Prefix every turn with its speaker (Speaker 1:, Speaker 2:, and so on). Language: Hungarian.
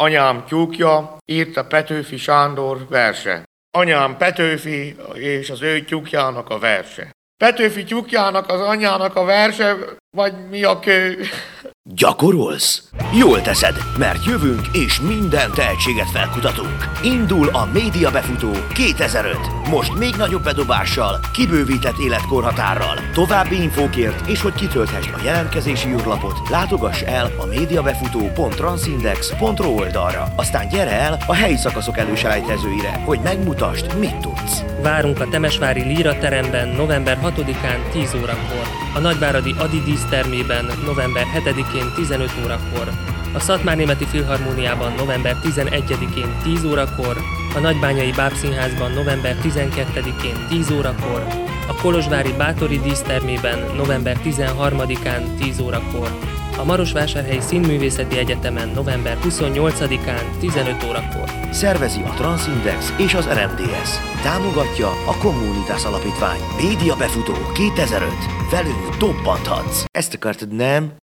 Speaker 1: Anyám tyúkja, írta Petőfi Sándor verse. Anyám Petőfi és az ő tyúkjának a verse. Petőfi tyúkjának az anyjának a verse, vagy mi a kő?
Speaker 2: Gyakorolsz? Jól teszed, mert jövünk és minden tehetséget felkutatunk. Indul a Média Befutó 2005. Most még nagyobb bedobással, kibővített életkorhatárral. További infókért és hogy kitölthessd a jelentkezési űrlapot, látogass el a mediabefutó.transindex.ro oldalra. Aztán gyere el a helyi szakaszok előselejtezőire, hogy megmutasd, mit tudsz.
Speaker 3: Várunk a Temesvári Líra teremben november 6-án 10 órakor, a Nagyváradi Adi dísztermében november 7-én 15 órakor, a Szatmárnémeti Filharmóniában november 11-én 10 órakor, a Nagybányai Bábszínházban november 12-én 10 órakor, a Kolozsvári Bátori dísztermében november 13-án 10 órakor, a Marosvásárhelyi Színművészeti Egyetemen november 28-án 15 órakor.
Speaker 2: Szervezi a Transindex és az RMDS. Támogatja a Communitas Alapítvány. Média Befutó 2005. Velünk dobbanthatsz. Ezt akartad, nem?